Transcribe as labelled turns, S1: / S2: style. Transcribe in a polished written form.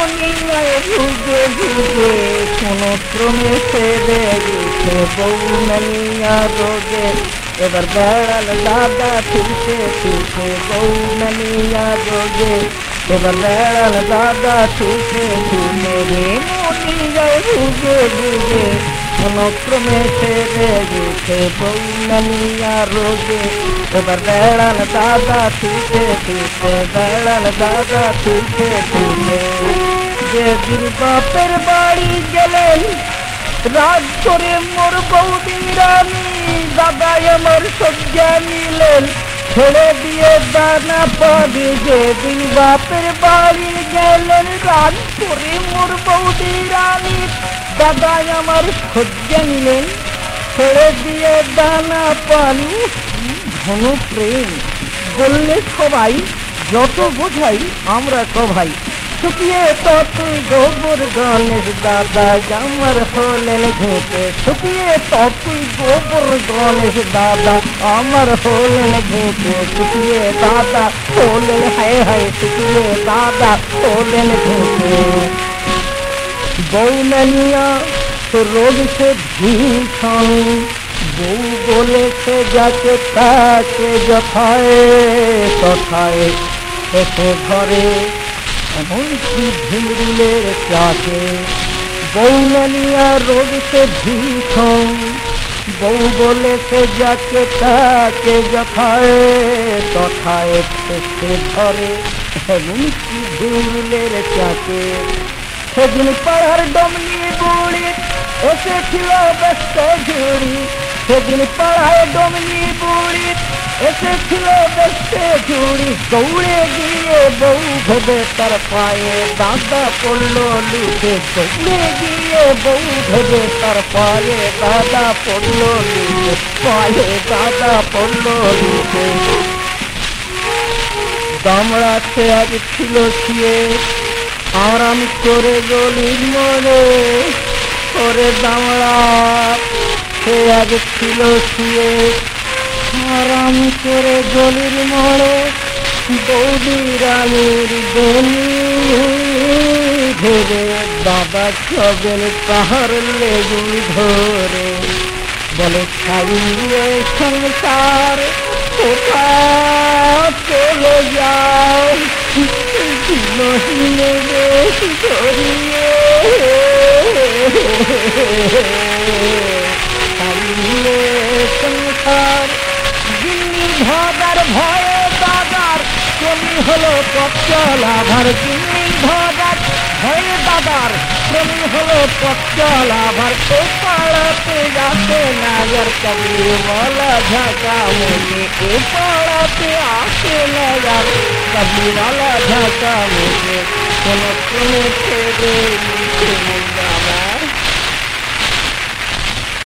S1: মনিয়ায় ভুগে ভুগে কোন ক্রমে সেরে গেছে বউ নানিয়া রোগে। এবার বেড়াল দাদা ফিরছে ফিরছে বউ নানিয়া রোগে। এবার বেড়াল দাদা ফিরছে ফিরছে রে মনিয়ায় ভুগে ভুগে কোন ক্রমে সেরে গেছে বউ নানিয়া রোগে। এবার বেড়াল দাদা ফিরছে ফিরছে বেড়াল দাদা ফিরছে ফিরছে। যেদিন বাপের বাড়ি গেলেন রাগ করে মোর বৌদি রানী, দাদা আমার সজ্ঞা নিলেন ছেড়ে দিয়ে দানা পাবে। যেদিন বাপের বাড়ি গেলেন রাগ করে মোর বৌদি রানী, দাদা আমার সজ্ঞা নিলেন ছেড়ে দিয়ে দানা পানি। ঘন প্রেম বললে সবাই যত বোঝাই আমরা সবাই। শুকিয়ে তুই গোবর গণেশ দাদা আমার হলেন ঘেঁটে। শুকিয়ে তুই গোবর গণেশ দাদা আমার হলেন ঘেঁটে। শুকিয়ে দাদা হলেন হায় হায় শুকিয়ে দাদা হলেন ঘেঁটে। বউ নানিয়া রোগ সে ভীষণ, বউ বলেছে যাকে তাকে যথায় তথায় এসে ঘরে এমনকি ভিড়িলের চাকে। বউ নানিয়া রোগ সে ভীষণ, বউ বলেছে যাকে তাকে যথায় তথায় এসে ঘরে এমনকি ভিড়িলের চাকে। সেদিন পাড়ার ডমনি বুড়ি এসেছিল ব্যস্ত ঝুড়ি। সেদিন পাড়ায় ডমনি বুড়ি এসেছিল ব্যস্ত ঝুড়ি। দৌড়ে গিয়ে বউ ভেবে তার পায়ে দাদা পড়লো লুটে। দৌড়ে গিয়ে বউ ভেবে তার পায়ে দাদা পড়লো লুটে। পায়ে দাদা পড়লো লুটে। দামড়াতে আজ ছিল শুয়ে আরাম করে গলির মোড়ে। করে দামড়া সে আজ ছিল শুয়ে আরাম করে গলির মোড়ে। বৌদি রানীর বনি ধরে দাদা ছবেন তাহার লেগুন ধরে। বলে ছাড়িয়ে সংসার কোথা চলে যাও দিনহীনে বেশ ধরিয়ে। ছাড়িয়ে সংসার দিল্লি ভাগার ভয়ে দাদার ক্রমী হলো পথ চলাভার। দিল্লি ভাগার ভয়ে দাদার ক্রমী হলো পথ চলাভার। ও পাড়াতে যাতে নাজার কবি বলা ঝাঁকা মুখে। ও পাড়াতে আসে নাজার কবি বলা ঝাঁকা মুখে। কোন ক্রমে ছেড়ে